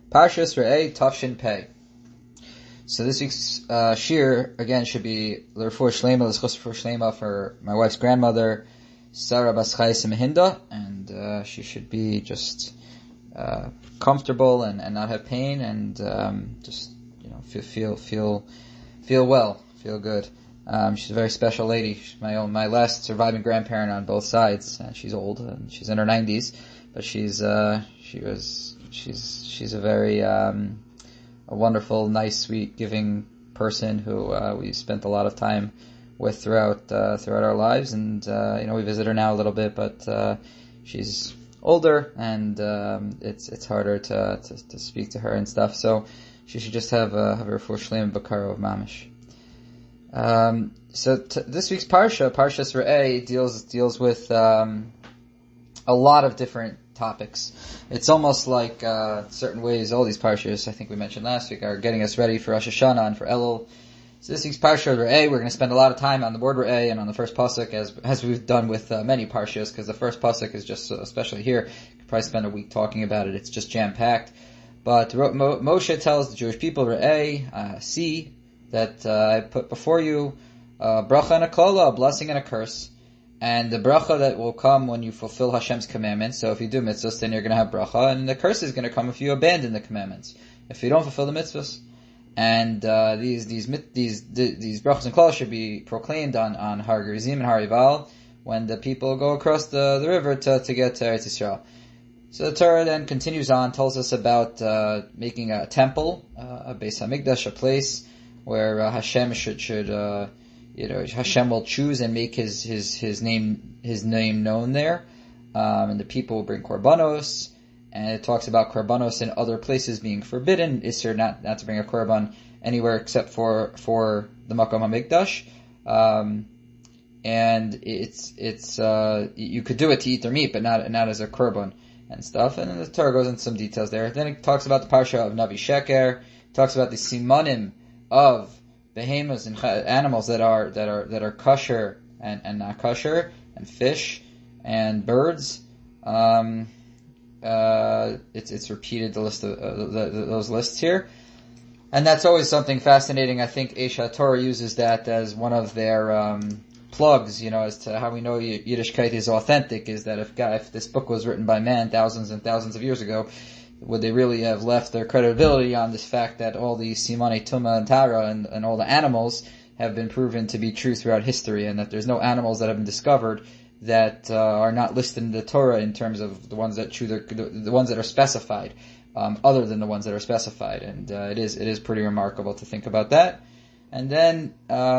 Parshas Re'eh Tafshin Pei. So this week's shir again should be l'refuah shlema, l'schus refuah shlema for my wife's grandmother, Sarah Bas Chayes Mehinda, and she should be just comfortable and not have pain, and just feel well, feel good. She's a very special lady. She's my last surviving grandparent on both sides. She's old and she's in her 90s, but she's a very a wonderful, nice, sweet, giving person who we spent a lot of time with throughout our lives, and we visit her now a little bit, but she's older and it's harder to speak to her and stuff. So she should just have a refuah shlema b'karo of mamish. This week's Parshas Re'eh, deals with a lot of different topics. It's almost like certain ways all these Parshas, I think we mentioned last week, are getting us ready for Rosh Hashanah and for Elul. So this week's Parshas Re'eh, we're going to spend a lot of time on the word Re'eh and on the first pasuk, as we've done with many Parshas, because the first pasuk is just, especially here, you could probably spend a week talking about it. It's just jam-packed. But Moshe tells the Jewish people, Re'eh, see that I put before you a bracha and a klola, a blessing and a curse. And the bracha that will come when you fulfill Hashem's commandments. So if you do mitzvahs, then you're going to have bracha, and the curse is going to come if you abandon the commandments, if you don't fulfill the mitzvahs. And these brachas and klolas should be proclaimed on Har Gerizim and Har Ival when the people go across the river to get to Eretz Yisrael. So the Torah then continues on, tells us about making a temple, a Beis Hamikdash, a place where Hashem should Hashem will choose and make his name known there, and the people will bring korbanos, and it talks about korbanos in other places being forbidden. Isser not to bring a korban anywhere except for the Makom HaMikdash, and it's you could do it to eat their meat, but not as a korban and stuff. And then the Torah goes into some details there. Then it talks about the parsha of Navi Sheker. It talks about the simanim of behemoths and animals that are kosher and not kosher, and fish and birds. It's repeated, the list of those lists here, and that's always something fascinating. I think Esha Torah uses that as one of their plugs, as to how we know Yiddishkeit is authentic. Is that if this book was written by man thousands and thousands of years ago, would they really have left their credibility on this fact that all the Simane Tuma and Tara and all the animals have been proven to be true throughout history, and that there's no animals that have been discovered that are not listed in the Torah in terms of the ones that chew the ones that are specified, other than the ones that are specified, and it is pretty remarkable to think about that. And then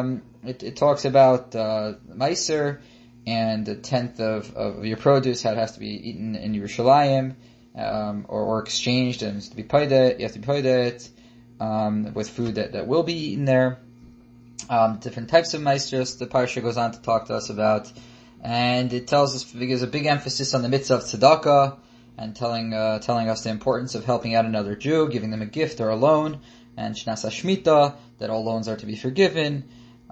it talks about Meiser and the 10th of your produce, how it has to be eaten in Yerushalayim. Or exchanged, and you have to be paid it with food that will be eaten there. Different types of maestros the parsha goes on to talk to us about, and it tells us, there's a big emphasis on the mitzvah of tzedakah, and telling us the importance of helping out another Jew, giving them a gift or a loan, and shnasa shmita, that all loans are to be forgiven,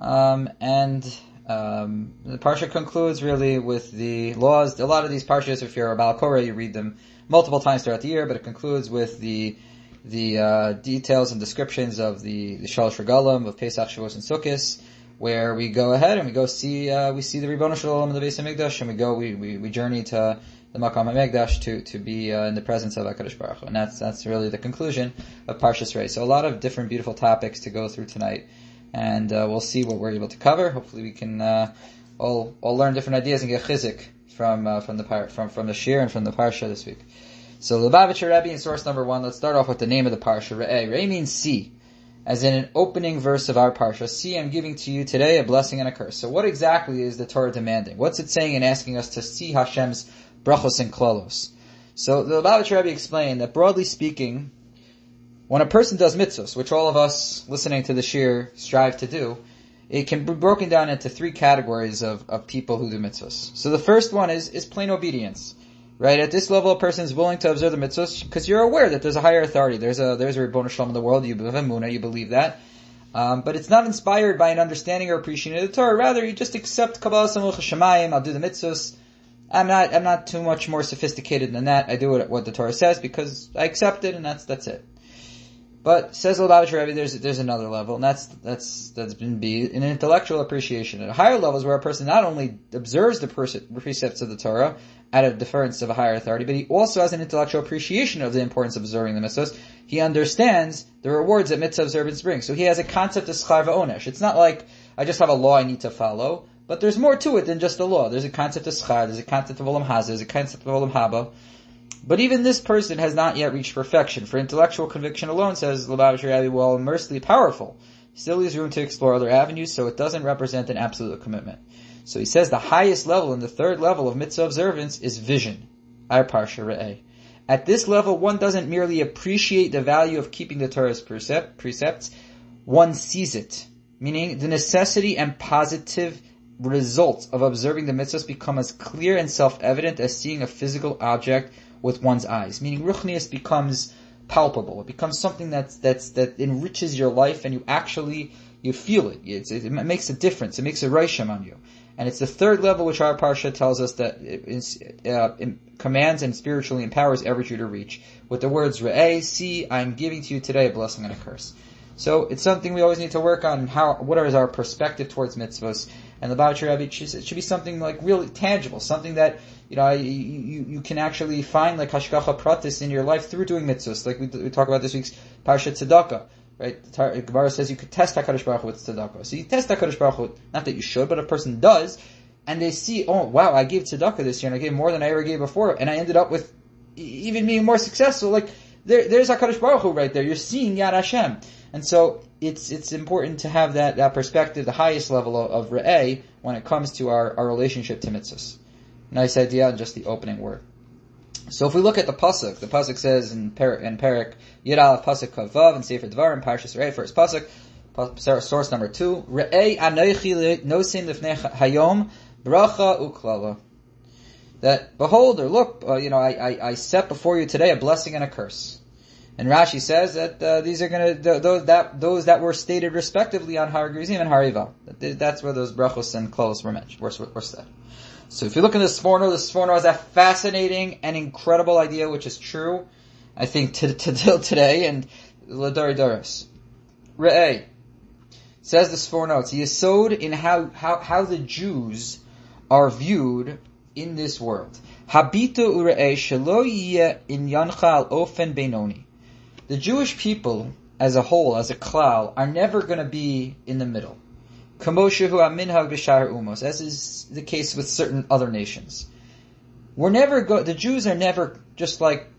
and the parsha concludes really with the laws. A lot of these parshas, if you're a Baal Korah, you read them multiple times throughout the year, but it concludes with the details and descriptions of the Shalosh Regalim of Pesach, Shavuos, and Sukkot, where we go ahead and we see the Ribbono Shel Olam of the Beis Hamikdash, and we journey to the Makom HaMikdash to be in the presence of HaKadosh Baruch Hu. And that's really the conclusion of Parshas Re'eh. So a lot of different beautiful topics to go through tonight, and we'll see what we're able to cover. Hopefully we can all learn different ideas and get chizik from the shir and from the parsha this week. So Lubavitcher Rebbe in source number 1. Let's start off with the name of the parsha. Re'eh. Re'eh means see, as in an opening verse of our parsha. See, I'm giving to you today a blessing and a curse. So what exactly is the Torah demanding? What's it saying and asking us to see Hashem's brachos and klolos? So the Lubavitcher Rebbe explained that, broadly speaking, when a person does mitzvahs, which all of us listening to the shir strive to do, it can be broken down into 3 categories of people who do mitzvahs. So the first one is plain obedience. Right? At this level, a person is willing to observe the mitzvahs because you're aware that there's a higher authority. There's a Ribbono Shel Olam in the world. You have emunah, you believe that. But it's not inspired by an understanding or appreciation of the Torah. Rather, you just accept Kabbalas Hamelech Shemayim. I'll do the mitzvahs. I'm not too much more sophisticated than that. I do what the Torah says because I accept it, and that's it. But says the Lubavitcher Rebbe, there's another level, and that's been an intellectual appreciation. At a higher level is where a person not only observes the precepts of the Torah out of deference of a higher authority, but he also has an intellectual appreciation of the importance of observing the mitzvahs. He understands the rewards that mitzvah observance brings. So he has a concept of schar v'onesh. It's not like I just have a law I need to follow, but there's more to it than just the law. There's a concept of schar, there's a concept of olam hazeh, there's a concept of olam haba. But even this person has not yet reached perfection. For intellectual conviction alone, says Lubavitcher Rebbe, while immensely powerful, still leaves room to explore other avenues, so it doesn't represent an absolute commitment. So he says the highest level and the third level of mitzvah observance is vision. Our parsha re'eh. At this level, one doesn't merely appreciate the value of keeping the Torah's precepts, one sees it. Meaning, the necessity and positive results of observing the mitzvahs become as clear and self-evident as seeing a physical object with one's eyes. Meaning, ruchnius becomes palpable. It becomes something that enriches your life, and you feel it. It makes a difference. It makes a reisham on you. And it's the third level which our parsha tells us that it commands and spiritually empowers every Jew to reach. With the words, Re'eh, see, I'm giving to you today a blessing and a curse. So it's something we always need to work on. What is our perspective towards mitzvahs? And the Lubavitcher Rebbe, it should be something like really tangible, something that you can actually find like hashgacha pratis in your life through doing mitzvahs. Like we talk about this week's Parshat Tzedakah, right? The Gemara says you could test HaKadosh Baruch Hu with tzedakah. So you test HaKadosh Baruch Hu, not that you should, but a person does, and they see, oh wow, I gave tzedakah this year, and I gave more than I ever gave before, and I ended up with even being more successful. Like there's HaKadosh Baruch Hu right there. You're seeing Yad Hashem, and so it's important to have that perspective, the highest level of re'eh when it comes to our relationship to mitzvahs. Nice idea, and just the opening word. So if we look at the pasuk says in Perek Yud Aleph pasuk Kavav and Sefer Dvarim Parshas Re'eh, first pasuk, source number 2. Re'eh anochi nosin lifnei hayom bracha uklala. That behold or look, I set before you today a blessing and a curse. And Rashi says that these are going to those that were stated respectively on Har Gerizim and Har Eival. That's where those brachos and klalos were said. So if you look at the Sforno has a fascinating and incredible idea, which is true, I think, till today, and L'Dori Doros. Re'eh. Says the Sforno, it's yesod in how the Jews are viewed in this world. Habitu u're'eh shelo yeh inyancha al ofen beinoni. The Jewish people, as a whole, as a klal, are never going to be in the middle. As is the case with certain other nations. The Jews are never just like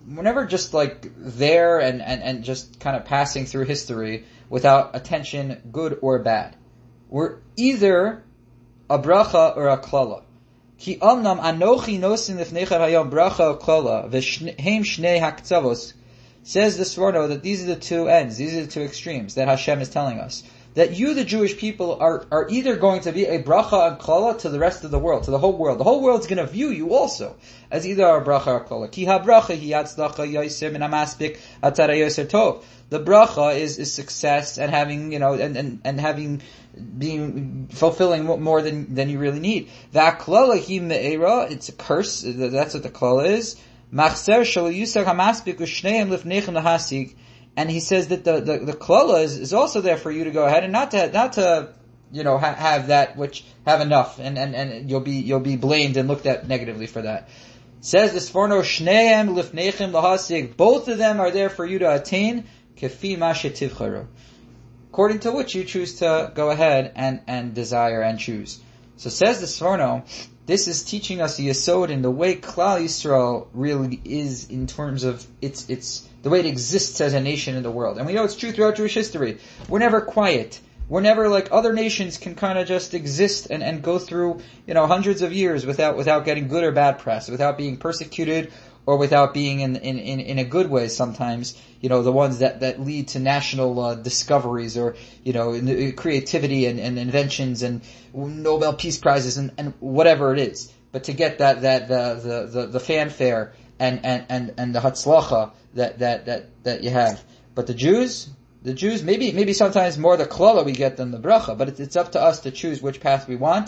there and just kind of passing through history without attention, good or bad. We're either a bracha or a klala. Ki amnam anochi nosin lifneicha hayom bracha klala v'heim shnei haktzavos. Says the Sforno that these are the two ends, these are the two extremes that Hashem is telling us. That you, the Jewish people, are either going to be a bracha and klala to the rest of the world, to the whole world. The whole world's going to view you also as either a bracha or klala. Ki ha-bracha hi yatzlacha yoser min ha-maspik atara yoser tov. The bracha is success and having, and having, being, fulfilling more than you really need. Va-klala hi me'era, it's a curse, that's what the klala is. Machzer shal yusag ha-maspik u'shneim lifnechem lahasig. And he says that the klala is also there for you to go ahead and not to have that which have enough and you'll be blamed and looked at negatively for that. Says the Sforno shneim lifnechem lahasig. Both of them are there for you to attain kefi ma shetivcharu, according to which you choose to go ahead and desire and choose. So says the Sforno, this is teaching us the yesod in the way Klal Yisrael really is in terms of its the way it exists as a nation in the world. And we know it's true throughout Jewish history. We're never quiet. We're never like other nations can kind of just exist and go through, hundreds of years without getting good or bad press, without being persecuted or without being in a good way sometimes, the ones that lead to national discoveries or, creativity and inventions and Nobel Peace Prizes and whatever it is. But to get the fanfare and the hatzlacha that you have. But the Jews, maybe sometimes more the klala we get than the bracha, but it's up to us to choose which path we want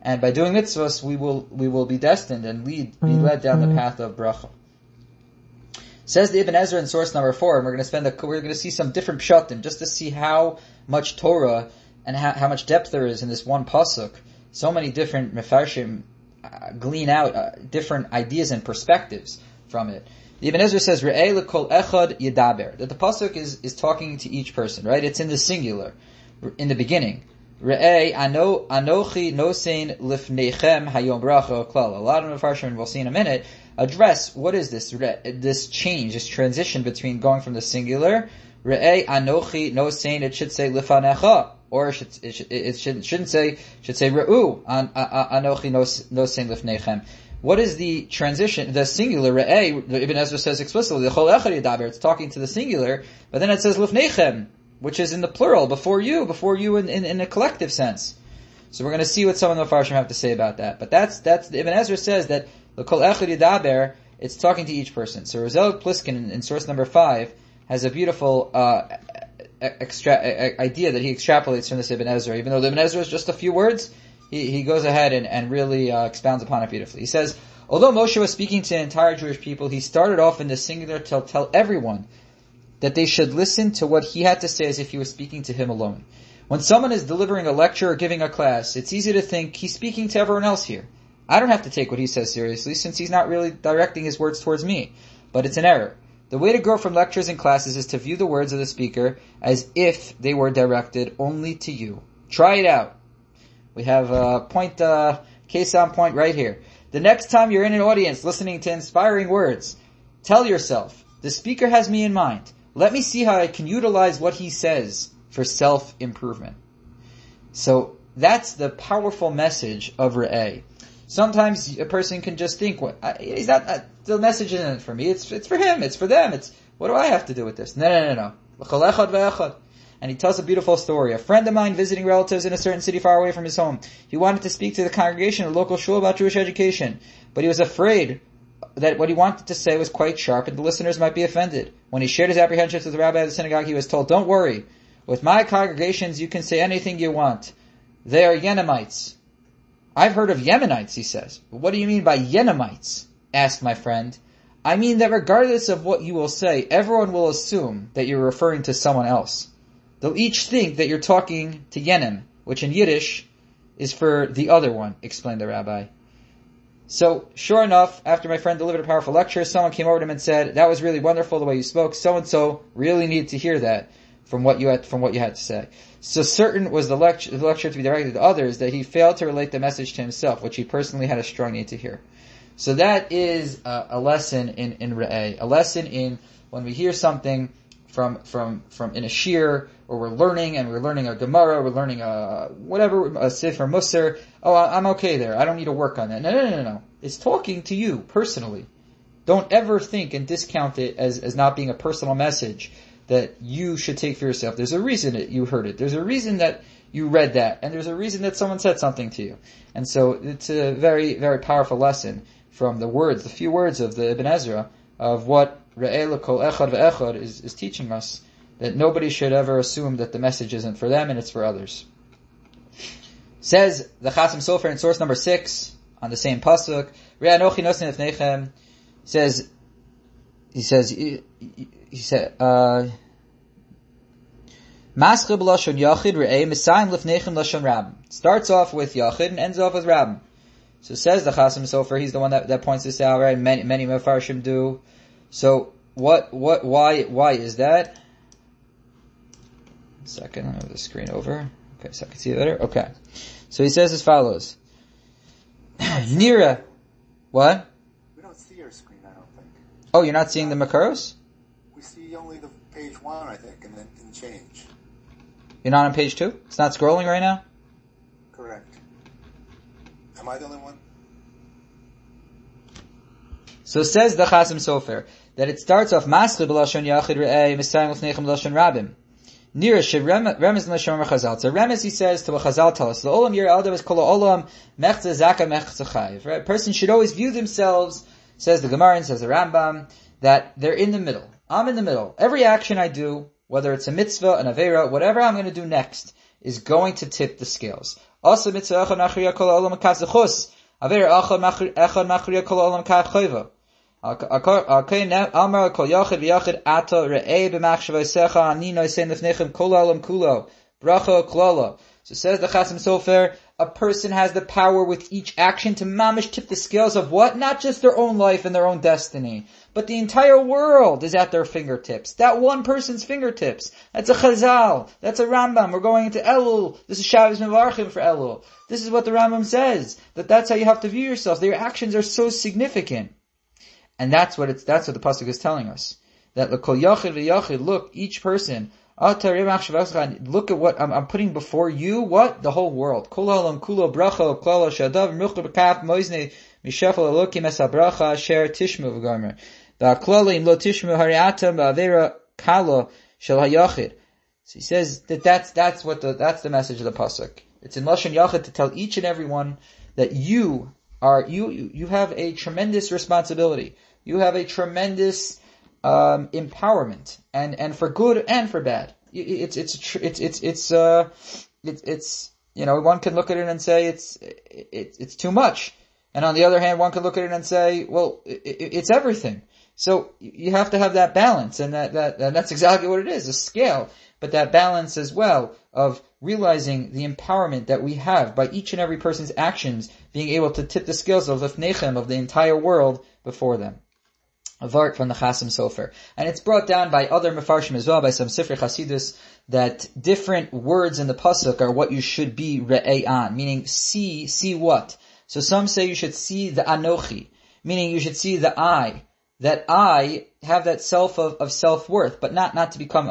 And by doing mitzvahs, we will be destined and be led down the path of bracha. Says the Ibn Ezra in source number 4, and we're going to see some different pshatim just to see how much Torah and how much depth there is in this one pasuk. So many different mefarshim glean out different ideas and perspectives from it. The Ibn Ezra says, "Re'ei lekol echad yedaber," that the pasuk is talking to each person, right? It's in the singular, in the beginning. Re'ei anochi nosein lifneichem hayom bracha klal. A lot of mefarshim, we'll see in a minute, address what is this change, this transition between going from the singular. Re'ei anochi nosein, it should say lifanecha. Or it shouldn't say, it should say Re'u anochi nosein lifneichem. What is the transition? The singular, Re'eh, Ibn Ezra says explicitly, the Chol Echad Yadaber, it's talking to the singular, but then it says Lifneichem, which is in the plural, before you in a collective sense. So we're going to see what some of the Farshim have to say about that. But that's, Ibn Ezra says that the Chol Echad Yadaber, it's talking to each person. So Rozel Pliskin in source number 5 has a beautiful, idea that he extrapolates from this Ibn Ezra. Even though the Ibn Ezra is just a few words, he goes ahead and really expounds upon it beautifully. He says, although Moshe was speaking to the entire Jewish people, he started off in the singular to tell everyone that they should listen to what he had to say as if he was speaking to him alone. When someone is delivering a lecture or giving a class, it's easy to think he's speaking to everyone else here. I don't have to take what he says seriously since he's not really directing his words towards me. But it's an error. The way to grow from lectures and classes is to view the words of the speaker as if they were directed only to you. Try it out. We have a case on point right here. The next time you're in an audience listening to inspiring words, tell yourself, the speaker has me in mind. Let me see how I can utilize what he says for self-improvement. So that's the powerful message of Re'eh. Sometimes a person can just think, he's not, the message isn't for me, it's for him, it's for them, what do I have to do with this? No. And he tells a beautiful story. A friend of mine visiting relatives in a certain city far away from his home. He wanted to speak to the congregation of the local shul about Jewish education, but he was afraid that what he wanted to say was quite sharp and the listeners might be offended. When he shared his apprehensions with the rabbi of the synagogue, he was told, don't worry, with my congregations you can say anything you want. They are Yenamites. I've heard of Yemenites, he says. But what do you mean by Yenamites? Asked my friend. I mean that regardless of what you will say, everyone will assume that you're referring to someone else. They'll each think that you're talking to Yenim, which in Yiddish is for the other one, explained the rabbi. So, sure enough, after my friend delivered a powerful lecture, someone came over to him and said, that was really wonderful the way you spoke. So-and-so really needed to hear that from what you had to say. So certain was the lecture to be directed to others that he failed to relate the message to himself, which he personally had a strong need to hear. So that is a lesson in Re'eh. A lesson in when we hear something from in a shir, or we're learning a Gemara, we're learning a Sefer Musar. Oh, I'm okay there. I don't need to work on that. No. It's talking to you personally. Don't ever think and discount it as not being a personal message that you should take for yourself. There's a reason that you heard it. There's a reason that you read that. And there's a reason that someone said something to you. And so it's a very, very powerful lesson from the few words of the Ibn Ezra of what Re'eh l'kol echad ve'echad is teaching us, that nobody should ever assume that the message isn't for them and it's for others. Says the Chasim Sofer in source number 6 on the same pasuk, Re'eh anochi nosein lifneichem, he said, Maschil b'lashon yachid Re'eh misayim lifneichem lashon rabbim. Starts off with yachid and ends off with rabbim. So says the Chasim Sofer, he's the one that points this out, right? Many mefarshim do. So why is that? 1 second, I'll move the screen over. Okay, so I can see it better. Okay. So he says as follows. Nira. What? We don't see your screen, I don't think. Oh, you're not seeing the Makaros? We see only the page 1, I think, and then can change. You're not on page 2? It's not scrolling right now? Correct. Am I the only one? So says the Chasim Sofer that it starts off Maschil b'lashon yachid Re'eh misayim lifneichem lashon rabbim. Nira remez l'shomer Chazal. So remez, he says, to what Chazal tell us. The olam yir adam is kol olam mechze zaka mechze chayiv. Right? A person should always view themselves, says the Gemara and says the Rambam, that they're in the middle. I'm in the middle. Every action I do, whether it's a mitzvah, an avera, whatever I'm going to do next, is going to tip the scales. Also mitzvah echad machriya kol ha'olam kazachus. Aver echad machriya kol ha'olam kachayva. Amar kol yachid v'yachid ata re'eh b'machshavosecha ani noisen lefnechem kol ha'olam kulo. Bracha klala. So says the Chasam Sofer, a person has the power with each action to mamish tip the scales of what? Not just their own life and their own destiny, but the entire world is at their fingertips. That one person's fingertips. That's a Chazal. That's a Rambam. We're going into Elul. This is Shabbos Mevarchim for Elul. This is what the Rambam says. That's how you have to view yourself. Their actions are so significant. And that's what the Pasuk is telling us. That l'kol yachid v'yachid, look, each person, look at what I'm putting before you. What? The whole world. Kol ha'olam kulo bracha klala shadav mruchta b'kaf moizne mishafel elokim es habracha asher tishmu v'gomer v'aklala im lo tishmu hariatam ba'avera kala shel hayachid. So he says that's the message of the pasuk. It's in lashon yachid to tell each and every one that you have a tremendous responsibility. You have a tremendous empowerment, and for good and for bad. It's one can look at it and say it's too much, and on the other hand, one can look at it and say, well, it's everything. So you have to have that balance, and that's exactly what it is, a scale, but that balance as well of realizing the empowerment that we have by each and every person's actions, being able to tip the scales of Lefnechem, of the entire world before them. A vart from the Chasam Sofer. And it's brought down by other Mefarshim as well, by some Sifrei Chasidus, that different words in the Pasuk are what you should be re'ei an, meaning see what? So some say you should see the Anochi, meaning you should see the I, that I have that self of self-worth, but not to become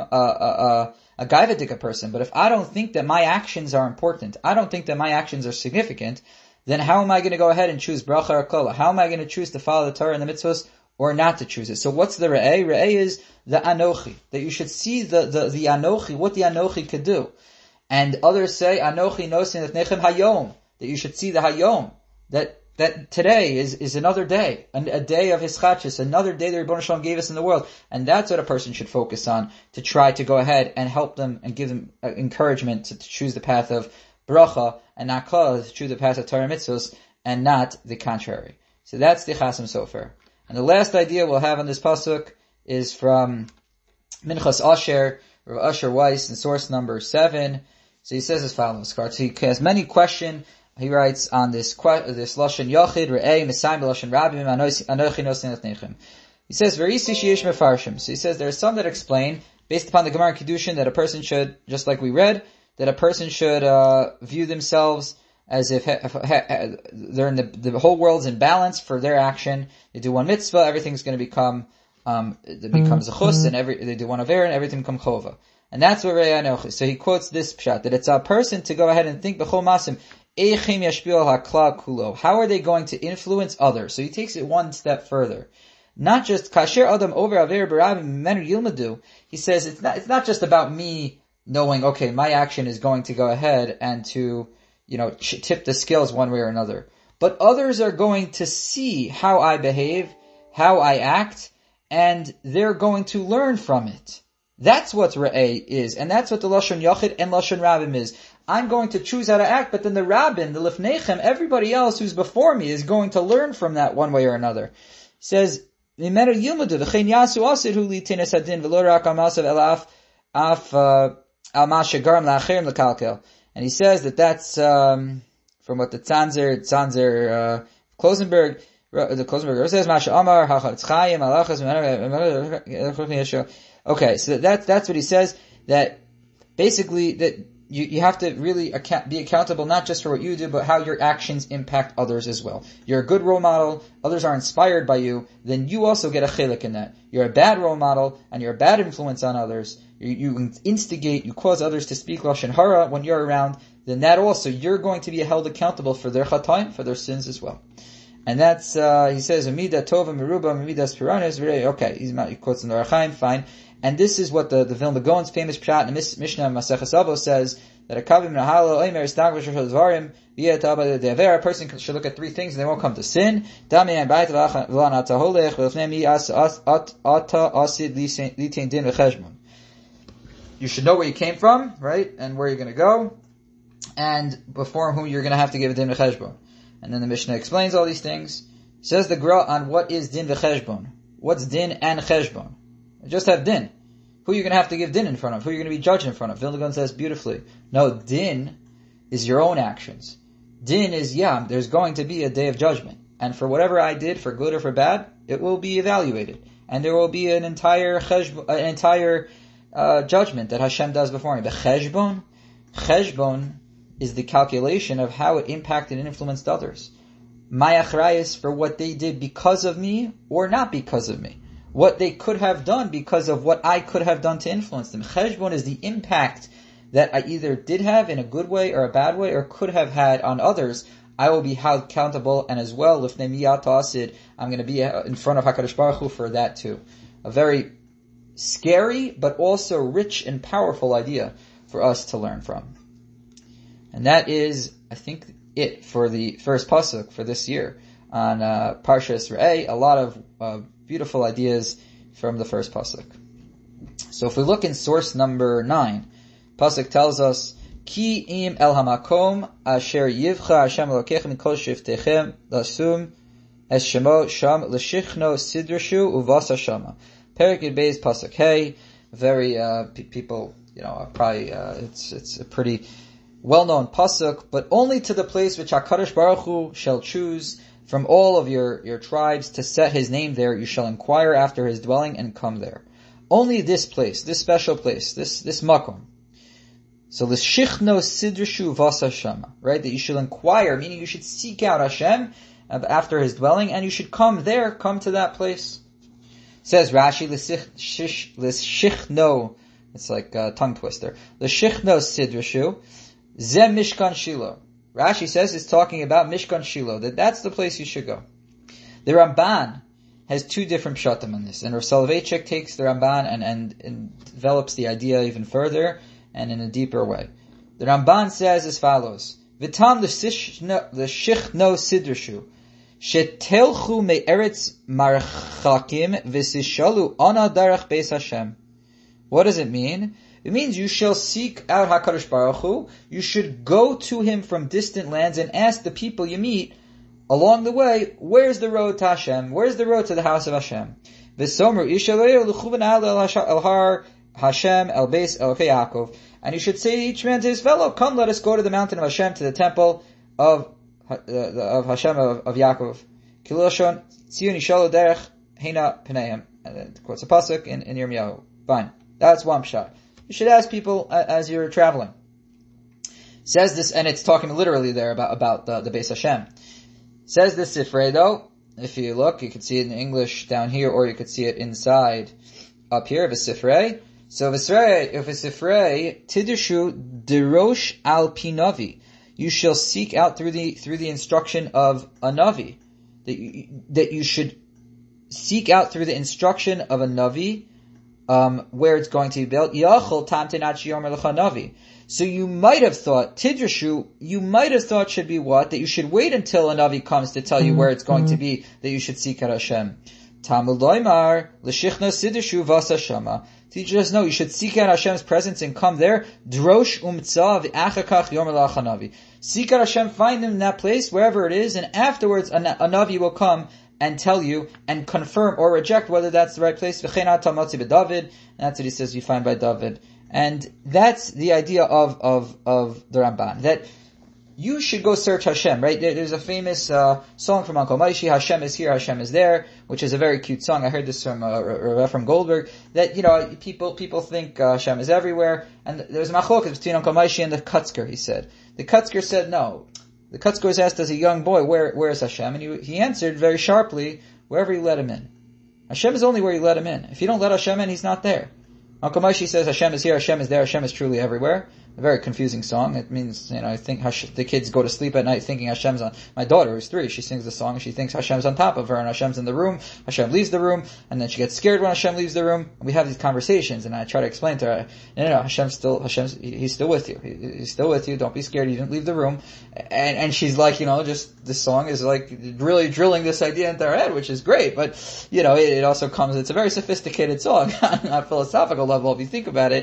a Gaivatika person. But if I don't think that my actions are important, I don't think that my actions are significant, then how am I going to go ahead and choose bracha or kola? How am I going to choose to follow the Torah and the mitzvahs or not to choose it? So what's the re'eh? Re'eh is the anochi, that you should see the anochi, what the anochi could do. And others say anochi nosin lefnechem hayom, that you should see the hayom, that today is another day, a day of hischachis, another day that Rebbeinu Shalom gave us in the world, and that's what a person should focus on, to try to go ahead and help them and give them encouragement to choose the path of bracha and not kol, to choose the path of Torah mitzvos and not the contrary. So that's the Chasam Sofer. And the last idea we'll have on this pasuk is from Minchas Asher, Rav Asher Weiss, in source number 7. So he says as follows. So he has many questions. He writes on this lashon yachid re'ei mesayim lashon rabim anochi nosin lefnechem. He says verisi sheyesh mefarshim. So he says there are some that explain, based upon the Gemara Kiddushin, that a person should, just like we read, that a person should view themselves as if they're in the whole world's in balance for their action. They do one mitzvah, everything's going to become it becomes a chus, and they do one aver, and everything becomes chova. And that's what Re'eh Anochi. So he quotes this pshat, that it's a person to go ahead and think b'chol masim eichim yashpiu al haklal kulo. How are they going to influence others? So he takes it one step further. Not just kasher adam over aver barabim menu yilmadu. He says it's not just about me knowing, okay, my action is going to go ahead and to tip the scales one way or another. But others are going to see how I behave, how I act, and they're going to learn from it. That's what Re'eh is, and that's what the Lashon Yachid and Lashon Rabbim is. I'm going to choose how to act, but then the Rabbin, the Lifnechem, everybody else who's before me is going to learn from that one way or another. He says, and he says that's from what the Tzanzer Klosenberg, the Klosenberg says, Masha Amar Hachatz Chaim Alachas. Okay, so that's what he says, that basically that you have to really be accountable not just for what you do, but how your actions impact others as well. You're a good role model, others are inspired by you, then you also get a chilek in that. You're a bad role model, and you're a bad influence on others, you instigate, you cause others to speak lashon hara when you're around, then that also, you're going to be held accountable for their chataim, for their sins as well. And that's, he says, Amida Tova Meruba Mimidas Piranis. Okay, he quotes in the Arachaim, fine. And this is what the Vilna Gaon's famous pshat in the Mishnah Maseches Avos says, that a kavim nahalo oimer stagvash shadvarim v'yetaba de'aver. A person should look at 3 things and they won't come to sin. Dami and bait v'lan ataholech v'lefnei ata asid litain din v'cheshbon. You should know where you came from, right, and where you're going to go. and before whom you're going to have to give a din v'cheshbon. And then the Mishnah explains all these things. Says the Gra on what is din v'cheshbon. What's din and cheshbon? Just have din. Who are you going to have to give din in front of? Who are you going to be judged in front of? Vilna Gaon says beautifully, no, din is your own actions. Din is, there's going to be a day of judgment. And for whatever I did, for good or for bad, it will be evaluated. And there will be an entire judgment that Hashem does before me. But cheshbon is the calculation of how it impacted and influenced others. My achrayus for what they did because of me or not because of me. What they could have done because of what I could have done to influence them. Cheshbon is the impact that I either did have in a good way or a bad way or could have had on others. I will be held accountable, and as well, lifnei miyat asid, I'm going to be in front of HaKadosh Baruch Hu for that too. A very scary, but also rich and powerful idea for us to learn from. And that is, I think, it for the first pasuk for this year on Parshas Re'eh. A lot of beautiful ideas from the first pasuk. So if we look in source number 9, pasuk tells us, Ki im el hamakom asher yivcha Hashem Elokechem mikol shiftechem lasum es shemo sham l'shichno sidrashu uvasa shama. Perek Yud Beis pasuk Hey. Very people, probably it's a pretty well-known pasuk, but only to the place which HaKadosh Baruch Hu shall choose from all of your tribes to set His name there. You shall inquire after His dwelling and come there. Only this place, this special place, this makom. So the shichno sidrashu vasa shama, right? That you should inquire, meaning you should seek out Hashem after His dwelling, and you should come to that place. Says Rashi, l'shichno, it's like a tongue twister. L'shichno sidrashu, zeh mishkan Shiloh. Rashi says it's talking about Mishkan Shiloh, that's the place you should go. The Ramban has two different pshatim on this, and Rav Soloveitchik takes the Ramban and develops the idea even further and in a deeper way. The Ramban says as follows: V'tam l'shichno sidrashu, shetelchu me'eretz marchakim v'sishalu ana darach beis Hashem. What does it mean? It means you shall seek out HaKadosh Baruch Hu. You should go to Him from distant lands and ask the people you meet along the way, where's the road to Hashem? Where's the road to the house of Hashem? V'somer ishalei l'chuvan el har Hashem el beis Elokei Yaakov. And you should say to each man to his fellow, come, let us go to the mountain of Hashem, to the temple of Hashem of Yaakov. Kilashon Tzion Yishalo Derech Heina Pneihem. And then quotes a pasuk in Yirmiyahu. Fine. That's one shot. You should ask people as you're traveling. Says this, and it's talking literally there about the Beis Hashem. Says this Sifrei though, if you look, you can see it in English down here, or you could see it inside up here, V'Sifrei. So V'Sifrei, Tidushu Derosh al Pinavi. You shall seek out through the instruction of a Navi. That you should seek out through the instruction of a Navi, where it's going to be built. Yachol tamtenat sheyomer lecha Navi. So you might have thought, Tidrashu, should be what? That you should wait until a Navi comes to tell you where it's going to be, that you should seek out Hashem. Tamul loymar, l'shichno sidrashu vasa shama. Teachers know you should seek out Hashem's presence and come there. Drosh umtza v'achakach yomer lecha Navi. Seek out Hashem, find Him in that place, wherever it is, and afterwards a Navi will come and tell you and confirm or reject whether that's the right place. V'cheinat tamatzi b'David. That's what he says you find by David. And that's the idea of the Ramban, that you should go search Hashem, right? There's a famous song from Uncle Maishi, Hashem is here, Hashem is there, which is a very cute song. I heard this from Ephraim Goldberg, that, people think Hashem is everywhere, and there's a machlokas between Uncle Maishi and the Kutzker, he said. The Kutzker said no. The Kutzker was asked as a young boy, where is Hashem? And he answered very sharply, wherever you let Him in. Hashem is only where you let Him in. If you don't let Hashem in, He's not there. Uncle Maishi says Hashem is here, Hashem is there, Hashem is truly everywhere. A very confusing song. It means, I think the kids go to sleep at night thinking Hashem's on. My daughter, who's 3, she sings the song and she thinks Hashem's on top of her and Hashem's in the room. Hashem leaves the room and then she gets scared when Hashem leaves the room. And we have these conversations and I try to explain to her, no, He's still with you. He's still with you. Don't be scared. You didn't leave the room. And she's like, just this song is like really drilling this idea into her head, which is great. But, it also comes, it's a very sophisticated song on a philosophical level if you think about it.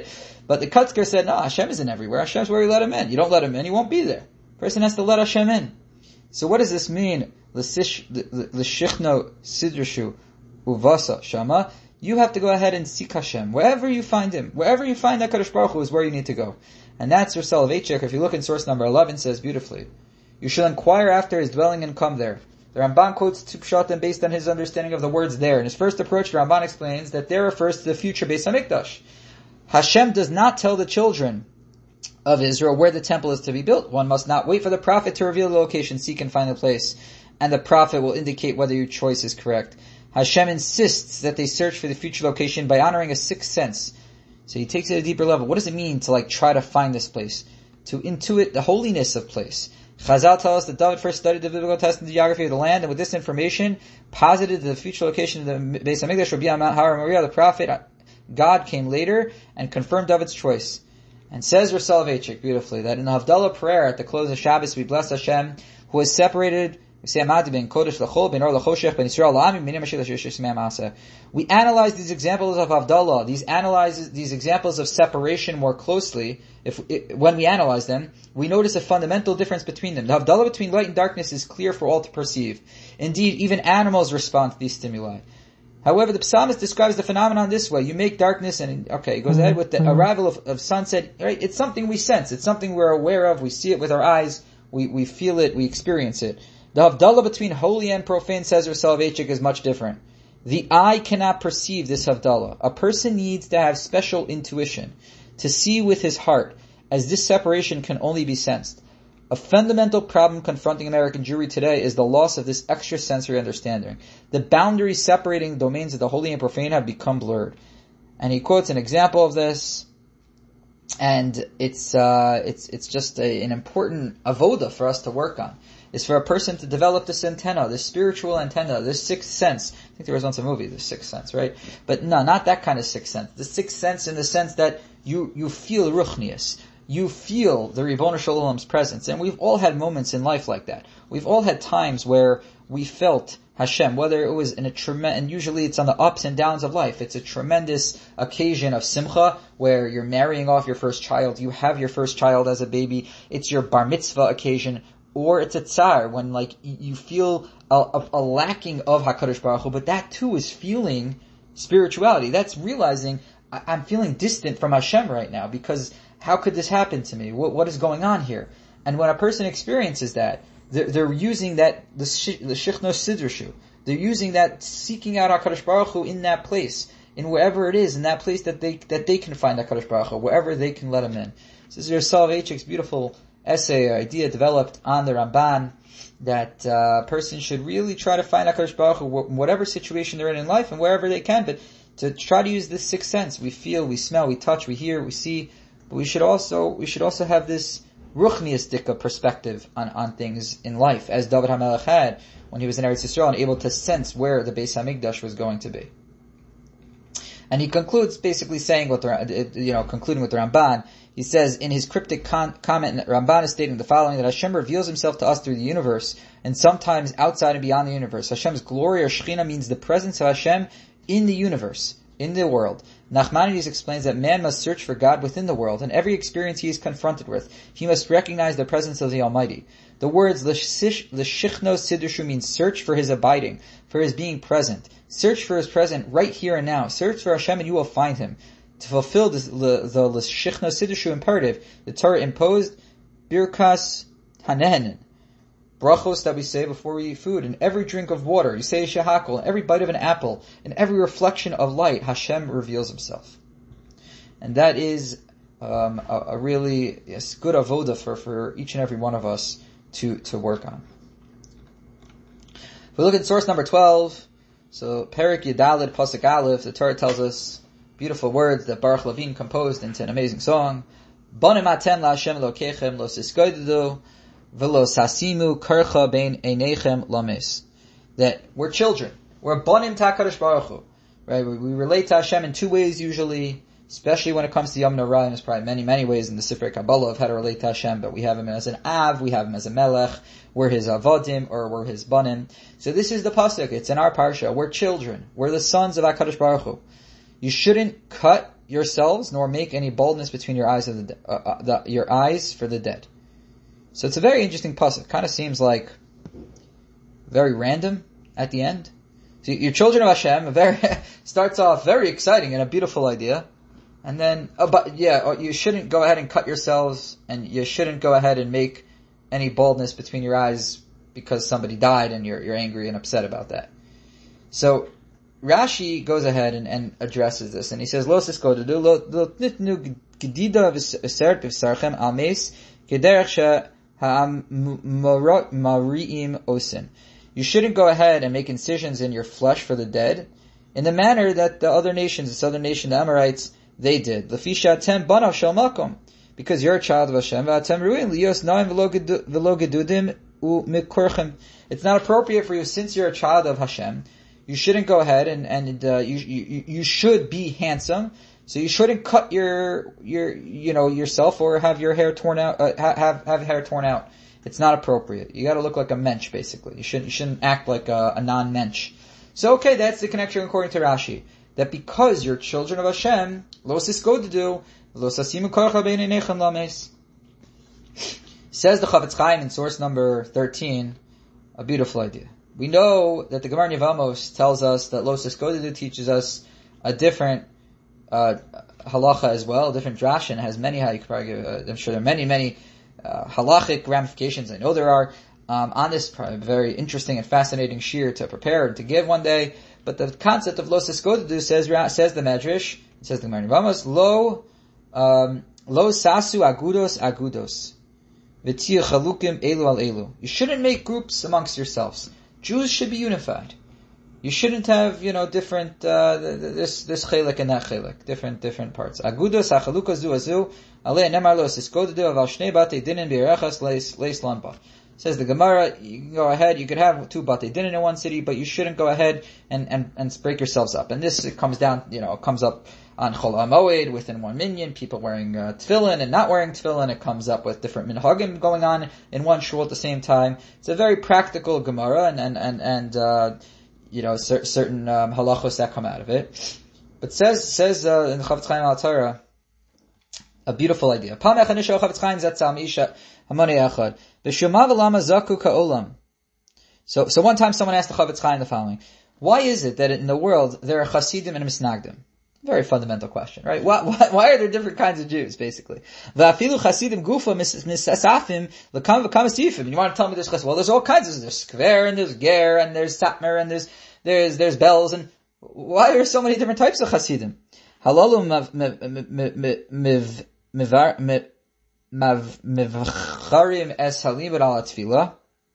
But the Kutzker said, no, Hashem isn't everywhere. Hashem's where you let him in. You don't let him in, he won't be there. Person has to let Hashem in. So what does this mean? L'shichno sidrashu uvasa shama. You have to go ahead and seek Hashem. Wherever you find him, wherever you find that Kadosh Baruch Hu is where you need to go. And that's Rav Soloveitchik, if you look in source number 11, says beautifully, you shall inquire after his dwelling and come there. The Ramban quotes two pshatim based on his understanding of the words there. In his first approach, the Ramban explains that there refers to the future Beis HaMikdash. Hashem does not tell the children of Israel where the temple is to be built. One must not wait for the prophet to reveal the location, seek and find the place, and the prophet will indicate whether your choice is correct. Hashem insists that they search for the future location by honoring a sixth sense. So he takes it at a deeper level. What does it mean to try to find this place? To intuit the holiness of place. Chazal tell us that David first studied the biblical test and the geography of the land, and with this information, posited the future location of the Beis HaMikdash would be on Mount Har Moriah. The prophet, God, came later and confirmed David's choice. And says Rav Soloveitchik beautifully that in the Havdalah prayer at the close of Shabbos, we bless Hashem, who has separated. We analyze these examples of Havdalah, these examples of separation more closely. When we analyze them, we notice a fundamental difference between them. The Havdalah between light and darkness is clear for all to perceive. Indeed, even animals respond to these stimuli. However, the psalmist describes the phenomenon this way. You make darkness and, it goes ahead with the arrival of sunset. Right? It's something we sense. It's something we're aware of. We see it with our eyes. We feel it. We experience it. The Havdalah between holy and profane, says Rav Soloveitchik, is much different. The eye cannot perceive this Havdalah. A person needs to have special intuition, to see with his heart, as this separation can only be sensed. A fundamental problem confronting American Jewry today is the loss of this extrasensory understanding. The boundaries separating domains of the holy and profane have become blurred. And he quotes an example of this, and it's just an important avoda for us to work on. Is for a person to develop this antenna, this spiritual antenna, this sixth sense. I think there was once a movie, The Sixth Sense, right? But no, not that kind of sixth sense. The sixth sense in the sense that you feel ruchnius. You feel the Ribono Shel Olam's presence. And we've all had moments in life like that. We've all had times where we felt Hashem, whether it was in a tremendous, and usually it's on the ups and downs of life. It's a tremendous occasion of simcha, where you're marrying off your first child, you have your first child as a baby, it's your bar mitzvah occasion, or it's a tsar, when you feel a lacking of HaKadosh Baruch Hu, but that too is feeling spirituality. That's realizing, I'm feeling distant from Hashem right now, because how could this happen to me? What is going on here? And when a person experiences that, they're using that, the Shichno Sidrashu. They're using that, seeking out HaKadosh Baruch Hu in that place, in wherever it is, in that place that they can find HaKadosh Baruch Hu, wherever they can let him in. This is Rav Soloveitchik's beautiful essay or idea developed on the Ramban, that a person should really try to find HaKadosh Baruch Hu in whatever situation they're in life and wherever they can, but to try to use this sixth sense. We feel, we smell, we touch, we hear, we see, but we should also have this ruchniistic perspective on things in life, as David HaMelech had when he was in Eretz Yisrael and able to sense where the Beis HaMikdash was going to be. And he concludes basically saying concluding with the Ramban. He says in his cryptic comment, Ramban is stating the following, that Hashem reveals himself to us through the universe, and sometimes outside and beyond the universe. Hashem's glory or Shekhinah means the presence of Hashem in the universe, in the world. Nachmanides explains that man must search for God within the world, and every experience he is confronted with, he must recognize the presence of the Almighty. The words L'Shichno Sidrashu means search for his abiding, for his being present. Search for his present right here and now. Search for Hashem and you will find him. To fulfill the L'Shichno Sidrashu imperative, the Torah imposed Birkas Hanehen, brachos that we say before we eat food, and every drink of water, you say shehakol, and every bite of an apple, and every reflection of light, Hashem reveals himself. And that is a really good avoda for each and every one of us to work on. If we look at source number 12, so Perik Yedalid Pasuk Aleph, the Torah tells us beautiful words that Baruch Levine composed into an amazing song. Bonim atem la Hashem Elokechem lo siskoidu v'lo sasimu kercha bein einechem lamis. That we're children. We're bonim HaKadosh Baruch Hu. Right? We relate to Hashem in two ways usually, especially when it comes to Yom Norah. There's probably many, many ways in the Sifrei Kabbalah of how to relate to Hashem, but we have him as an Av, we have him as a Melech, we're his Avodim, or we're his Banim. So this is the Pasuk, it's in our Parsha. We're children. We're the sons of HaKadosh Baruch Hu. You shouldn't cut yourselves, nor make any boldness between your eyes of your eyes for the dead. So it's a very interesting pasuk. Kind of seems like very random at the end. So you're children of Hashem. Starts off very exciting and a beautiful idea, and then you shouldn't go ahead and cut yourselves, and you shouldn't go ahead and make any boldness between your eyes because somebody died and you're angry and upset about that. So Rashi goes ahead and addresses this, and he says, "Lo siskodedu lo nitnu gedida v'seret b'sarchem almes kederech ha'mariim osin." You shouldn't go ahead and make incisions in your flesh for the dead, in the manner that the other nations, the southern nation, the Amorites, they did. Lefisha atem banav shel makom, because you're a child of Hashem. V'atem ruin liyos naim v'lo gedudim u'mikorchem. It's not appropriate for you, since you're a child of Hashem. You shouldn't go ahead and you should be handsome. So you shouldn't cut yourself or have your hair torn out. Have hair torn out. It's not appropriate. You got to look like a mensch, basically. You shouldn't act like a non-mensch. So okay, that's the connection according to Rashi. That because you're children of Hashem, lo siskodedu, lo sasimu korcha beineinechem lames. Says the Chavetz Chaim in source number 13, a beautiful idea. We know that the Gemara in Yevamos tells us that Lo Siskodedu teaches us a different halacha as well, a different drash, and has many, I'm sure there are many halachic ramifications. I know there are on this very interesting and fascinating shir to prepare and to give one day. But the concept of Lo Siskodedu says the Medrash, it says the Gemara in Yevamos, Lo sasu agudos v'tiyu chalukim elu al elu. You shouldn't make groups amongst yourselves. Jews should be unified. You shouldn't have, different, this chelik and that chelik, different parts. Agudos hachalukos zu azu, alei nemar lo siskodedu aval shnei batei dinin b'erechas leis lanpa. Says the Gemara, you can go ahead, you could have 2 batei dinin in one city, but you shouldn't go ahead and break yourselves up. And this, it comes up on Chol HaMoed, within one minyan, people wearing tefillin and not wearing tefillin. It comes up with different minhagim going on in one shul at the same time. It's a very practical Gemara and certain halachos that come out of it. But says in the Chavetz Chaim al Torah, a beautiful idea. So one time someone asked the Chavetz Chaim the following: why is it that in the world there are Chasidim and Misnagdim? Very fundamental question, right? Why are there different kinds of Jews, basically? V'afilu chasidim gufa misasafim l'kam v'kam sifim. And you want to tell me there's chas? Well, there's all kinds of, there's skver, and there's ger, and there's satmer, and there's bells, and why are there so many different types of chasidim? Halalu mivcharim es halimud ala tefillah.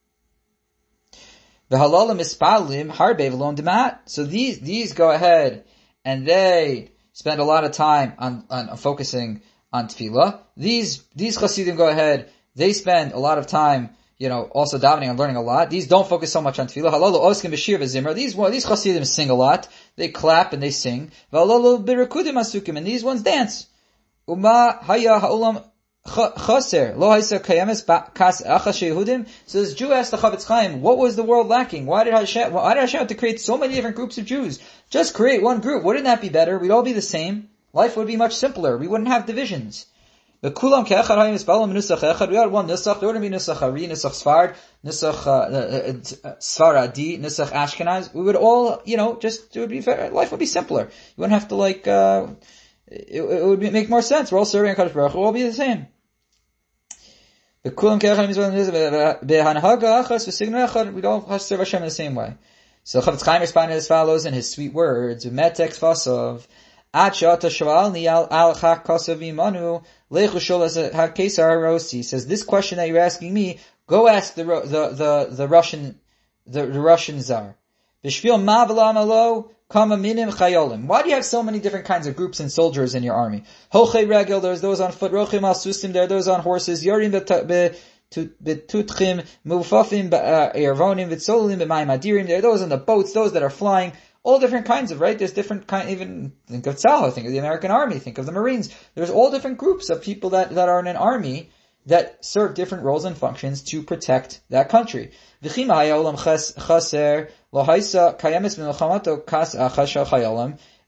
V'halalu mispalim harbe v'lon demat. So these go ahead and they spend a lot of time on focusing on tefillah. These chasidim go ahead, they spend a lot of time, also davening and learning a lot. These don't focus so much on tefillah. Halalu oskim b'shir v'zimra. These chasidim sing a lot. They clap and they sing. V'halalu b'rikudim asukim. And these ones dance. Uma haya ha'olam chaser lo haisa kayemes kas achas shehudim. So this Jew asked the Chavetz Chaim, what was the world lacking? Why did Hashem have to create so many different groups of Jews? Just create one group. Wouldn't that be better? We'd all be the same. Life would be much simpler. We wouldn't have divisions. The kulam ke'echad hayim ispalim nusach echad. We had one nusach. There wouldn't be nusach Ari, nusach Sfard, nusach Sfaradi, nusach Ashkenaz. We would all, it would be fair. Life would be simpler. You wouldn't have to it would make more sense. We're all serving HaKadosh Baruch Hu. We'll all be the same. The kulam ke'echad behanhaga achas v'signu echad. We don't have to serve Hashem in the same way. So Chavetz Chaim responded as follows in his sweet words: "Umetek Fasov, At she'ata shoalni al chak kasav imanu lechu sholas hakesar harosi." Says, this question that you're asking me, go ask the Russian Tsar. B'shvil ma v'lamalo kama minim chayolim. Why do you have so many different kinds of groups and soldiers in your army? Hochei regel, there's those on foot. Rochim al susim, there are those on horses. Yorim betutchim mufafim ervonim vitzolim b'mayim adirim. There are those on the boats, those that are flying. All different kinds of, right? There's different kind, even think of Tzahal, think of the American Army, think of the Marines. There's all different groups of people that are in an army that serve different roles and functions to protect that country.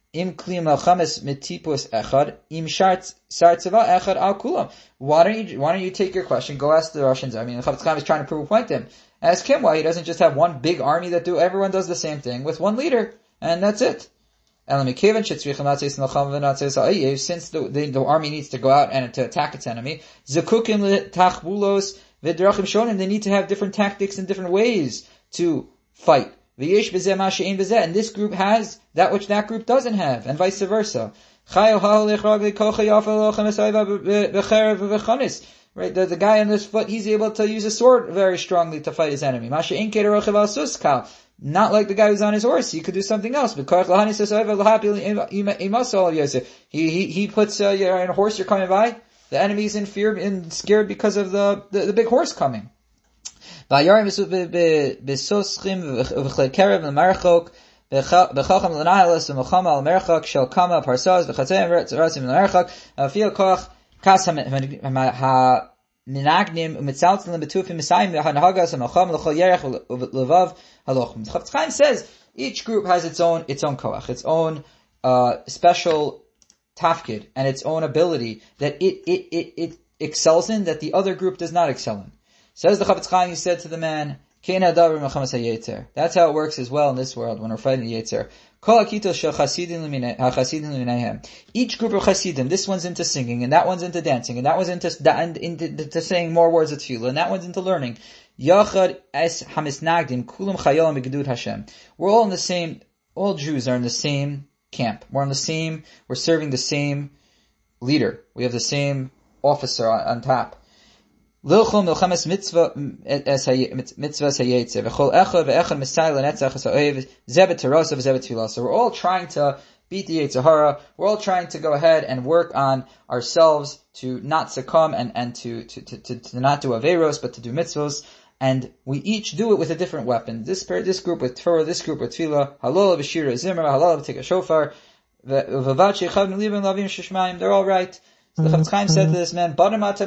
Im kli melchames mitipus echad im sar tzava echad al kulam. Why don't you take your question? Go ask the Russians. I mean, the Chafetz Chaim is trying to prove a point to him. Ask him why he doesn't just have one big army that everyone does the same thing with one leader, and that's it. Since the army needs to go out and to attack its enemy, they need to have different tactics and different ways to fight. And this group has that which that group doesn't have, and vice versa. Right, the guy on this foot, he's able to use a sword very strongly to fight his enemy. Not like the guy who's on his horse. He could do something else. He puts you're on a horse, you're coming by. The enemy's in fear and scared because of the big horse coming. Chafetz Chaim says each group has its own koach, its own special tafkid, and its own ability that it excels in that the other group does not excel in. Says the Chafetz Chaim, he said to the man, that's how it works as well in this world when we're fighting the Yetzer. Each group of Chasidim, this one's into singing, and that one's into dancing, and that one's into saying more words of tefillah, and that one's into learning. We're all in the same, all Jews are in the same camp. We're serving the same leader. We have the same officer on top. We're all trying to beat the Yetzer Hara. We're all trying to go ahead and work on ourselves to not succumb and to not do averos, but to do mitzvos. And we each do it with a different weapon. This group with Torah, this group with Tefillah, halal b'shira zimra, halal b'tik a shofar, they're all right. So the Chafetz Chaim said to this man,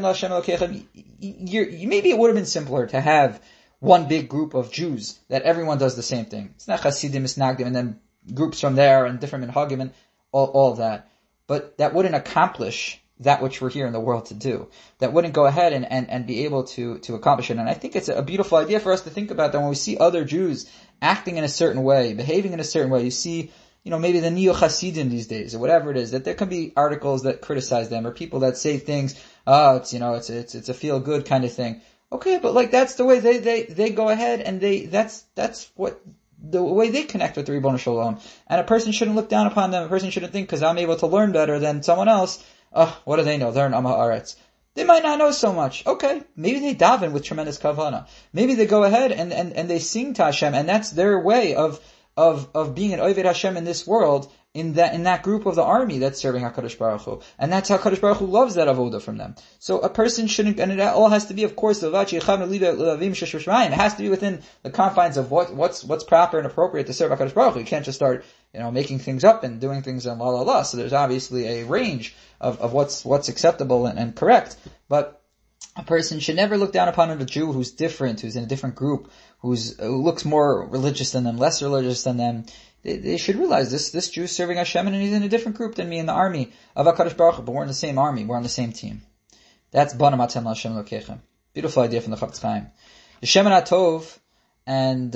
maybe it would have been simpler to have one big group of Jews that everyone does the same thing. It's not Hasidim, it's Nagdim, and then groups from there and different minhagim and all that. But that wouldn't accomplish that which we're here in the world to do. That wouldn't go ahead and be able to accomplish it. And I think it's a beautiful idea for us to think about that when we see other Jews acting in a certain way, behaving in a certain way. You see, maybe the neo-Hasidim these days, or whatever it is, that there can be articles that criticize them, or people that say things, it's a feel-good kind of thing. Okay, but that's the way they go ahead, and that's what, the way they connect with the Ribono Shel Olam. And a person shouldn't look down upon them, a person shouldn't think, because I'm able to learn better than someone else, what do they know? They're an Am Haaretz. They might not know so much. Okay, maybe they daven with tremendous kavana. Maybe they go ahead and they sing to Hashem, and that's their way of being an Oved Hashem in this world, in that group of the army that's serving HaKadosh Baruch Hu. And that's how HaKadosh Baruch Hu loves that avoda from them. So a person shouldn't, and it all has to be, of course, it has to be within the confines of what's proper and appropriate to serve HaKadosh Baruch Hu. You can't just start, making things up and doing things in la la la. So there's obviously a range of what's acceptable and correct. But a person should never look down upon a Jew who's different, who's in a different group, who looks more religious than them, less religious than them. They should realize this Jew is serving Hashem, and he's in a different group than me in the army of HaKadosh Baruch Hu, but we're in the same army, we're on the same team. That's Bana Matem LaHashem Lokechem. Beautiful idea from the Chafetz Chaim. The Shemoneh Tov, and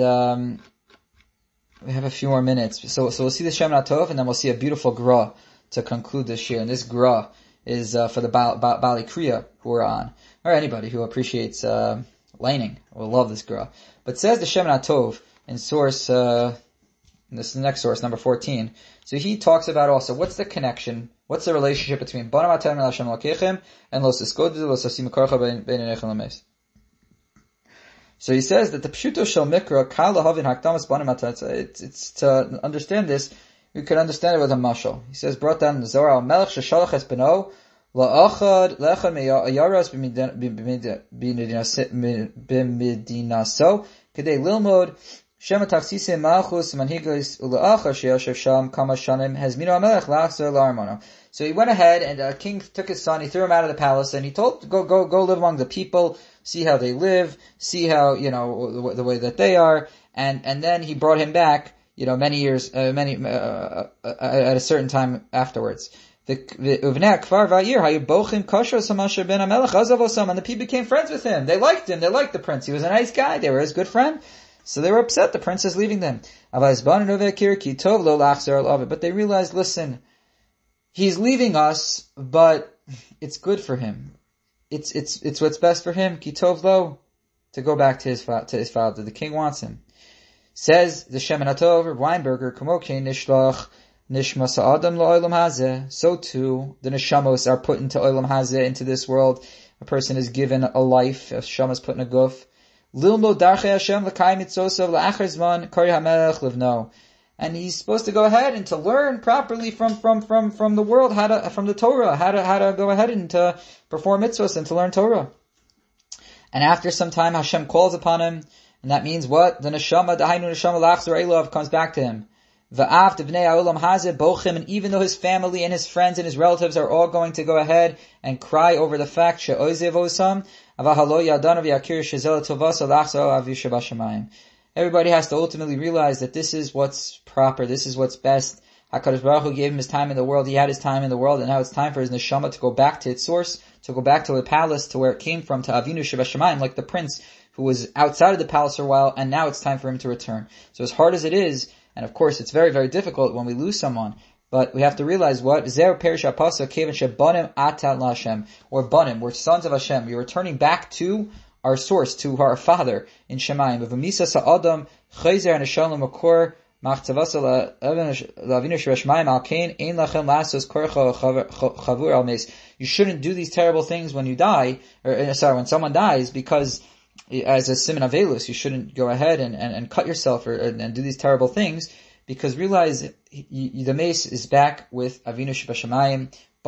we have a few more minutes. So we'll see the Shemoneh Tov, and then we'll see a beautiful Gra to conclude this year. And this Gra is for the Bali Kriya who are on, or anybody who appreciates laning will love this Gra. But says the Shemoneh Tov in source, this is the next source, number 14. So he talks about also what's the connection, what's the relationship between Bana Matem LaHashem Lokechem and Los Iskodu Los Asim Korcha Bein Einechem Lameis. So he says that the Pshuto Shel Mikra Kal Lahavin Hakdamas Bana Matem. It's to understand this, we could understand it with a mashal. He says, brought down in the Zohar, Melech Sheshalach Es Beno La'achad Meyaras B'Medinaso Kedei Lilmod Shema Tachsise Malchus Manhigos Ula'achar Sheyashev Sham Kama Shanim Hezmino HaMelech La'achzer La'armono. So he went ahead and the king took his son, he threw him out of the palace, and he told, go live among the people, see how they live, see how, the way that they are, and then he brought him back. many years, at a certain time afterwards. And the people became friends with him. They liked him. They liked the prince. He was a nice guy. They were his good friend. So they were upset the prince is leaving them. But they realized, listen, he's leaving us, but it's good for him. It's what's best for him. Kitov lo, to go back to his father. The king wants him. Says the Shemin HaTov, Weinberger, Kamoke nishlach nishmas ha'adam la'olam hazeh. So too, the neshamos are put into olam hazeh, into this world. A person is given a life. A neshama is put in a guf. Lilmo darchei Hashem l'kayim mitzosav la'achar zman kari hamelech livno. And he's supposed to go ahead and to learn properly from the world, from the Torah, how to go ahead and to perform mitzvahs and to learn Torah. And after some time, Hashem calls upon him, and that means what? The neshama, the hainu neshama lachzor elov, comes back to him. Va'av devnei ha'olam hazeh bochim, and even though his family and his friends and his relatives are all going to go ahead and cry over the fact she'ozev osam, avahalo yadanav yakir shezel tovasa lachzor avisha b'shamayim. Everybody has to ultimately realize that this is what's proper, this is what's best. HaKadosh Baruch Hu gave him his time in the world, he had his time in the world, and now it's time for his neshama to go back to its source, to go back to the palace, to where it came from, to Avinu Shebashamayim, like the prince who was outside of the palace for a while, and now it's time for him to return. So as hard as it is, and of course it's very, very difficult when we lose someone, but we have to realize what? Zer perish apasa kevan shebanim atat laHashem, or banim, we're sons of Hashem. You're returning back to our source, to our Father in Shemayim. V'misa sa'adam chayzer haneshalom makor machtzavasa la'avinu shebashamayim al kain ein lachem lasos korcha chavur al meis. You shouldn't do these terrible things when you die, when someone dies, because as a siman avelus, you shouldn't go ahead and cut yourself and do these terrible things, because realize the mace is back with Avinu Shebashamayim.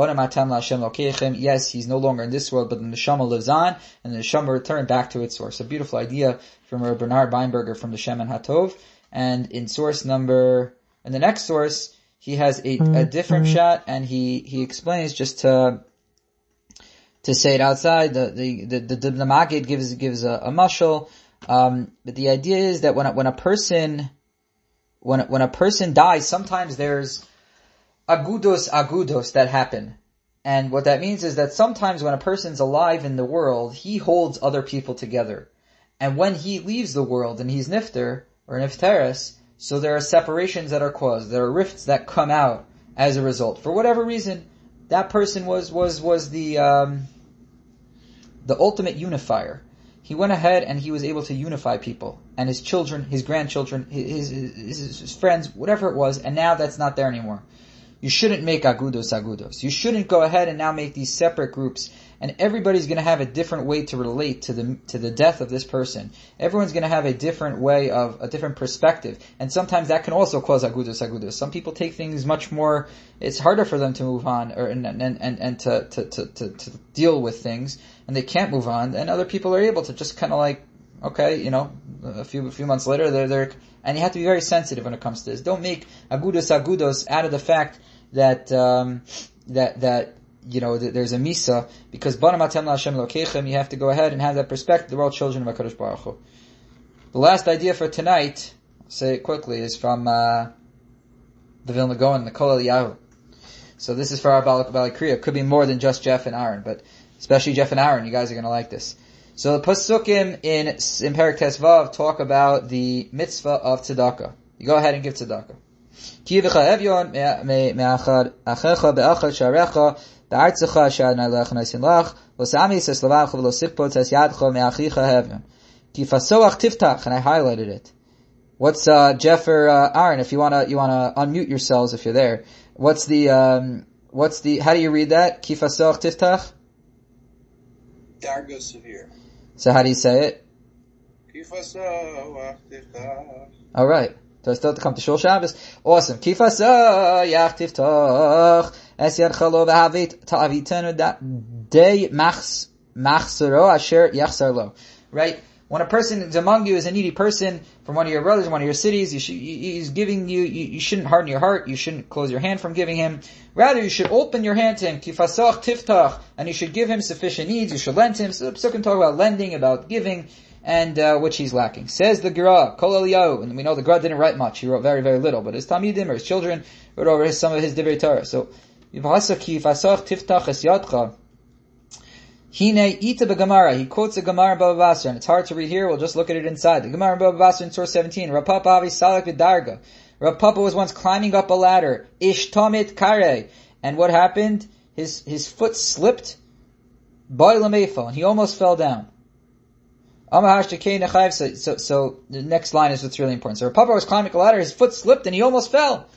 Yes, he's no longer in this world, but the neshama lives on, and the neshama returned back to its source. A beautiful idea from Rabbi Bernard Weinberger from the Shemin HaTov. And in the next source, he has a different shot, and he explains, just to say it outside, the Maggid gives a mashal, but the idea is that when a person dies, sometimes there's agudos that happen. And what that means is that sometimes when a person's alive in the world, he holds other people together. And when he leaves the world and he's nifter, or nifteres, so there are separations that are caused, there are rifts that come out as a result. For whatever reason, that person was the ultimate unifier. He went ahead and he was able to unify people, and his children, his grandchildren, his friends, whatever it was, and now that's not there anymore. You shouldn't make agudos. You shouldn't go ahead and now make these separate groups, and everybody's going to have a different way to relate to the death of this person. Everyone's going to have a different way of a different perspective, and sometimes that can also cause agudos. Some people take things much more. It's harder for them to move on and to deal with things, and they can't move on. And other people are able to just kind of like, okay, a few months later they're and you have to be very sensitive when it comes to this. Don't make agudos out of the fact that there's a misa, because Banam Atem LaHashem Lokechem, you have to go ahead and have that perspective. They're all children of HaKadosh Baruch Hu. The last idea for tonight, I'll say it quickly, is from the Vilna Gaon, the Kol Eliyahu. So this is for our Baalei Kriya. It could be more than just Jeff and Aaron, but especially Jeff and Aaron, you guys are going to like this. So the Pasukim in Perek Tes Vav talk about the mitzvah of tzedakah. You go ahead and give tzedakah. Ki v'cha evyon me'achad achecha be'achad sharecha be'artzecha she'adnai lech naisin lach l'sami ses lavacha v'lo sikpo tes yadcha me'achicha evyon. Ki fasoach tiftach, and I highlighted it. What's Jeff or Aaron? If you wanna unmute yourselves if you're there. How do you read that? Ki fasoach tiftach. Darga severe. So how do you say it? All right. Do I still have to come to Shul Shabbos? Awesome. Kifasa yachtiftach es yadchalo v'havit ta'avitenu day machsaro asher yachsar lo. Right? When a person is among you is a needy person from one of your brothers in one of your cities, he's giving you shouldn't harden your heart, you shouldn't close your hand from giving him. Rather, you should open your hand to him, kifasach tiftach, and you should give him sufficient needs, you should lend to him. So can talk about lending, about giving, and which he's lacking. Says the Gra, Kol Eliyahu, and we know the Gra didn't write much. He wrote very, very little, but his Talmidim or his children wrote over some of his Divrei Torah. So, Hine ita beGemara. He quotes a Gemara in Baba Basra, and it's hard to read here. We'll just look at it inside. The Gemara in Baba Basra in source 17. Rav Papa avi salak v'darga. Rav Papa was once climbing up a ladder. Ish tomit kare. And what happened? His foot slipped. Boy lamefo, and he almost fell down. So the next line is what's really important. So Rav Papa was climbing a ladder. His foot slipped, and he almost fell.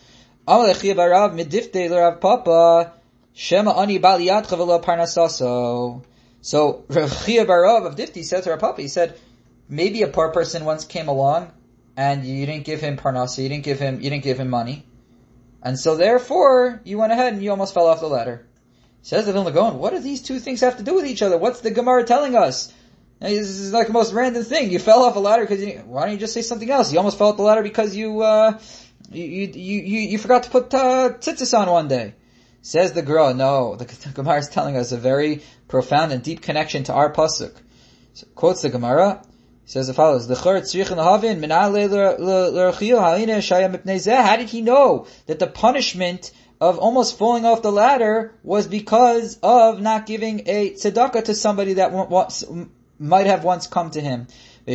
Shema ani baliyatcha v'lo parnasaso. So Rav Chia bar Rav of Difti said to Rav Papa, he said, maybe a poor person once came along and you didn't give him parnasa, you didn't give him money, and so therefore you went ahead and you almost fell off the ladder. Says the Vilna Gaon, what do these two things have to do with each other? What's the Gemara telling us? This is like the most random thing. You fell off a ladder because why don't you just say something else? You almost fell off the ladder because you forgot to put tzitzis on one day. Says the Gra, no, the Gemara is telling us a very profound and deep connection to our pasuk. So, quotes the Gemara, says as follows: how did he know that the punishment of almost falling off the ladder was because of not giving a tzedakah to somebody that might have once come to him? The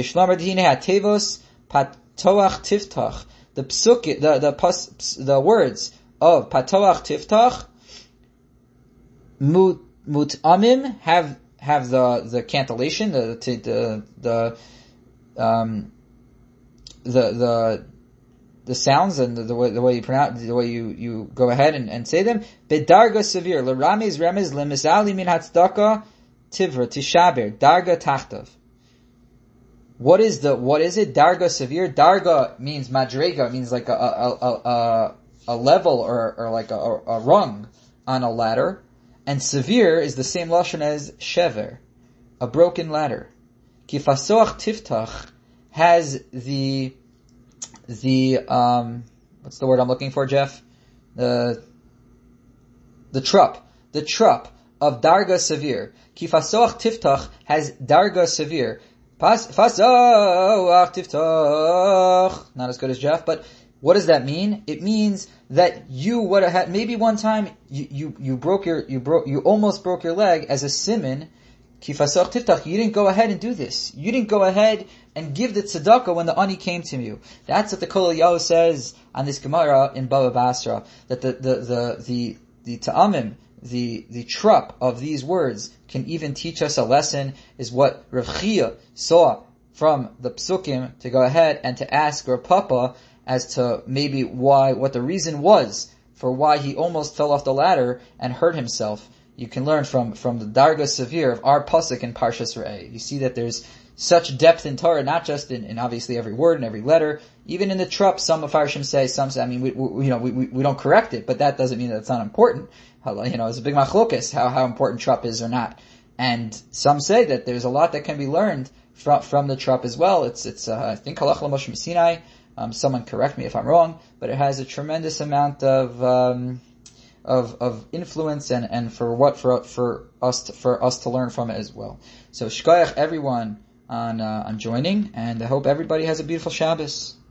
psuk, the words of patoach tiftach mutamim have the cantillation, the sounds and the way you pronounce, the way you go ahead and say them. Bedarga severe l'ramiz remez lemisali min hatzdaka tivra tishaber darga tachtav. What is it? Darga severe. Darga means madrega, means like a level or like a rung on a ladder, and severe is the same lashon as shever, a broken ladder. Kifasoach tiftach has the what's the word I'm looking for, Jeff? The trup of darga severe. Kifasoach tiftach has darga severe. Fasoach tiftach, not as good as Jeff, but what does that mean? It means that you would have had, maybe one time you almost broke your leg as a siman. Kifasach tiftach, you didn't go ahead and do this. You didn't go ahead and give the tzedakah when the ani came to you. That's what the Kol Eliyahu says on this Gemara in Baba Basra, that the ta'amim, the trup of these words can even teach us a lesson, is what Rav Chia saw from the psukim, to go ahead and to ask Rav Papa as to maybe what the reason was for why he almost fell off the ladder and hurt himself. You can learn from the Darga Severe of our pasuk in Parshas Re'eh. You see that there's such depth in Torah, not just in obviously every word and every letter, even in the trup. Some Mefarshim say, some say, I mean, we don't correct it, but that doesn't mean that it's not important. It's a big machlokes how important trup is or not. And some say that there's a lot that can be learned from the trup as well. It's I think Halach L'Moshe Sinai. Someone correct me if I'm wrong, but it has a tremendous amount of influence and for us to learn from it as well. So shkoyach everyone on joining, and I hope everybody has a beautiful Shabbos.